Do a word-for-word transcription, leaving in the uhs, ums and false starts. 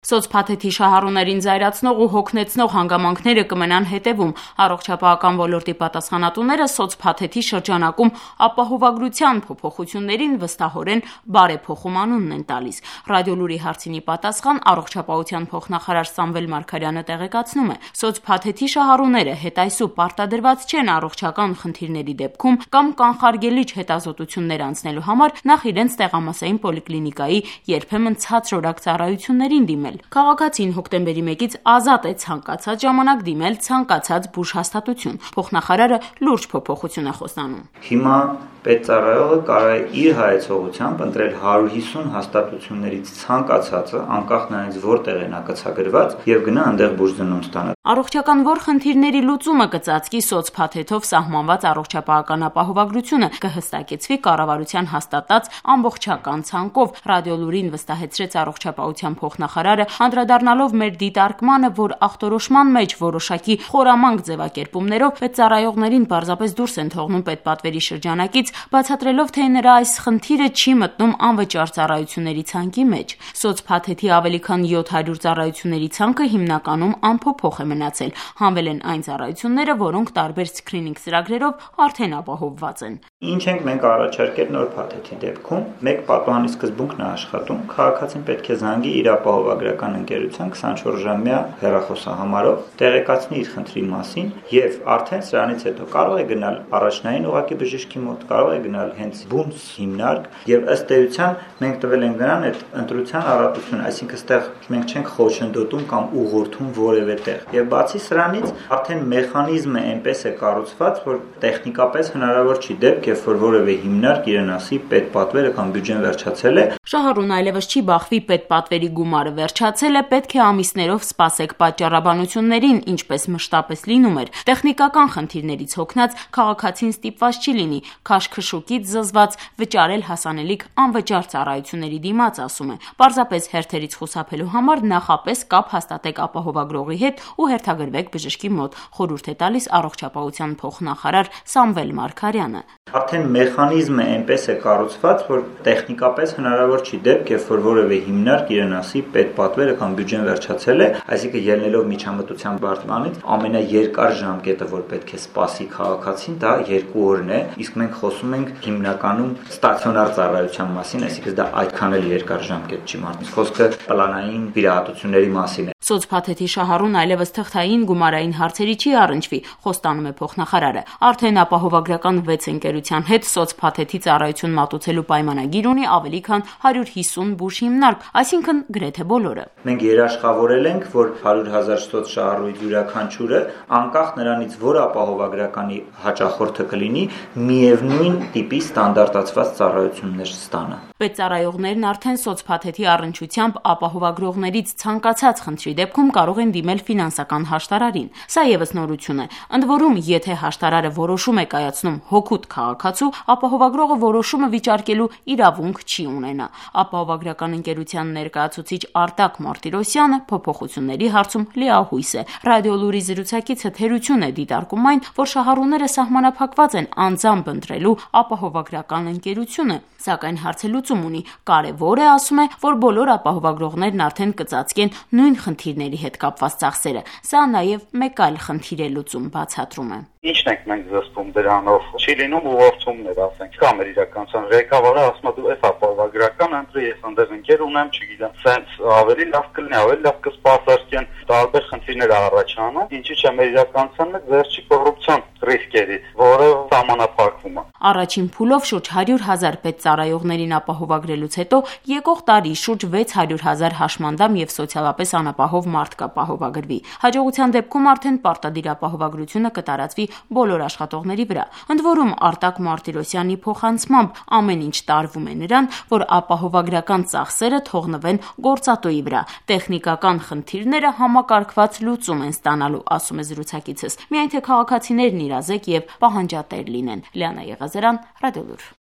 Սոցփաթեթի շահառուներին զայրացնող ու հոգնեցնող հանգամանքները կմնան հետևում։ Առողջապահական ոլորտի պատասխանատուները սոցփաթեթի շրջանակում ապահովագրության փոփոխություններին վստահորեն բարեփոխում անունն են տալիս։ Ռադիոլուրի հարցին ի պատասխան առողջապահության փոխնախարար Սամվել Մարգարյանը տեղեկացնում է, սոցփաթեթի շահառուները հետայսու պարտադրված չեն առողջական խնդիրների դեպքում կամ կանխարգելիչ հետազոտություններ անցնելու համար նախ իրենց տեղամասային պոլիկլինիկայի երբեմն ցածրորակ ծառայություններին դիմել։ Քաղաքացին հոկտեմբերի մեկից ազատ է ցանկացած ժամանակ դիմել ցանկացած բուժհաստատություն։ Փոխնախարարը լուրջ փոփոխություն է խոստանում։ Հիմա պետծառայողը կարող է իր հայեցողությամբ ընտրել հարյուր հիսուն հաստատություններից ցանկացածը, անկախ նրանից որտեղ է նա կցագրված, եւ գնա այնտեղ բուժզննում ստանա։ Առողջական որ խնդիրների լուծումը կծածկի սոցփաթեթով սահմանված առողջապահական ապահովագրությունը կհստակեցվի կառավարության հաստատած ամբողջական ցանկով։ Ռադիոլուրին վստահեցրեց առողջապահության փոխնախարարը, անդրադառնալով մեր դիտարկմանը, որ ախտորոշման մեջ որոշակի խորամանկ ձևակերպումներով պետծառայողներին պարզապես դուրս են թողնում պետպատվերի շրջանակից, բացատրելով, թե նրա այս խնդիրը չի մտնում անվճար ծառայությունների ցանկի մեջ։ Սոցփաթեթի ավելի քան յոթ հարյուր ծառայությունների ցանկը հիմնականում անփոփոխ է մնացել, հանվել են այն ծառայությունները, որոնք տարբեր սքրինինգ ծրագրերով արդեն ապահովված են։ Ինչ ենք մենք առաջարկել նոր փաթեթի դեպքում, մեկ պատուհանի սկզբունքն է աշխատում, քաղաքացին պետք է զանգի իր ապահովագրական ընկերության քսանչորս ժամյա հեռախոսահամարով, տեղեկացնի իր խնդրի մասին եւ արդեն սրանից հետո կարող է գնալ առաջնային ուղղակի բժշկի մոտ, կարող է գնալ հենց բունց հիմնարկ եւ ըստ էության մենք տվել ենք նրան այդ ընտրության առատությունը, այսինքն այստեղ մենք չենք խոչընդոտում կամ ուղղորդում որևէ տեղ։ Եվ բացի սրանից արդեն մեխանիզմը այնպես է կառուցված, որ տեխնիկապես հնարավոր չի դեպք, երբ որ որևէ հիմնարկ իրեն ասի պետպատվերը կամ բյուջեն վերջացել է։ Շահառուն այլևս չի բախվի պետպատվերի գումարը վերջացել է, պետք է ամիսներով սպասեք պատճառաբանություններին, ինչպես մշտապես լինում էր։ Տեխնիկական խնդիրներից հոգնած քաղաքացին ստիպված չի լինի քաշքշուկից զզված վճարել հասանելիք անվճար ծառայությունների դիմաց, ասում է։ Պարզապես հերթերից խուսափելու համար նախապես կապ հաստատեք ապահովագրողի հետ ու հերթագրվեք բժշկի մոտ, խորհուրդ է տալիս առողջապահության փոխնախարար Սամվել Մարգարյանը։ Արդեն մեխանիզմը այնպես է կառուցված, որ տեխնիկապես հնարավոր չի դեպք, երբ որ որևէ հիմնարկ իրեն ասի պետպատվերը կամ բյուջեն վերջացել է, այսինքն ելնելով միջամտության բարձրանից ամենաերկար ժամկետը, որ պետք է սպասի քաղաքացին, դա երկու օրն է, իսկ մենք խոսում ենք հիմնականում ստացիոնար ծառայության մասին, այսինքն դա այդքան էլ երկար ժամկետ չի մարդկանց խոսքը պլանային վիրահատությունների մասին է։ Սոցփաթեթի շահառուն այլևս թղթային գումարային հարցերի չի առնչվի, խոստանում է փոխնախարարը։ Արդեն ապահովագրական վեց ընկերության հետ սոցփաթեթի ծառայություն մատուցելու պայմանագիր ունի ավելի քան հարյուր հիսուն բուժ հիմնարկ, այսինքն գրեթե բոլորը։ Մենք երաշխավորել ենք, որ հարյուր հազար սոցշահառուից յուրաքանչյուրը, անկախ նրանից որ ապահովագրականի հաճախորդը կլինի, միևնույն տիպի ստանդարտացված ծառայություններ ստանա։ Պետծառայողներն արդեն սոցփաթեթի առնչությամբ ապահովագրողներից ցանկացած խնդրի դեպքում կարող են դիմել ֆինանսական հաշտարարին։ Սա եւս նորություն է։ Ընդ որում, եթե հաշտարարը որոշում է կայացնում հօգուտ քաղաքացու, ապահովագրողը որոշումը վիճարկելու իրավունք չի ունենա։ Ապահովագրական ընկերության ներկայացուցիչ Արտակ Մարտիրոսյանը փոփոխությունների հարցում լիահույս է։ Ռադիոլուրի զրուցակիցը թերություն է դիտարկում այն, որ շահառուները սահմանափակված են անձամբ ընտրելու ապահովագրական ընկերությունը, սակայն հարցելուծում ունի։ Կարևոր է, ասում է, որ բոլոր ապահովագրողներն արդեն կծածկեն նույն խնդիրների հետ կապված ծախսերը։ Սա նաև մեկ այլ խնդիր է լուծում, բացատրում է։ Ինչն ենք մենք զսպում դրանով, չի լինում ուղղորդումներ, ասենք, կամ էր իրականության ղեկավարը ասում է դու այս ապահովագրական ընտրի, ես այնտեղ ընկեր ունեմ, չգիտեմ, սենց ավելի լավ կլինի, ավելի լավ կսպասարկեն, տարբեր խնդիրներ առաջանում, ինչի՞ չէ մեր իրականության մեջ վերջի կոռուպցիոն ռիսկերից, որը սահմանափակվում է։ Առաջին փուլով շուրջ հարյուր հազար պետծառայողներին ապահովագրելուց հետո եկող տարի շուրջ վեց հարյուր հազար հաշմանդամ եւ սոցիալապես անապահով մարդ կապահովագրվի։ Հաջողության դեպքում արդեն պարտադիր ապահովագրությունը կտարածվի բոլոր աշխատողների վրա։ Ընդ որում Արտակ Մարտիրոսյանի փոխանցմամբ ամեն ինչ տարվում է նրան, որ ապահովագրական ծախսերը թողնվեն գործատուի վրա։ Տեխնիկական խնդիրները համակարգված լուծում են ստանալու, ասում է զրուցակիցս։ Միայն թե քաղաքացիներն իրազեկ եւ պահանջատեր լինեն։ Լիանա Եղազարյան, Ռադիոլուր։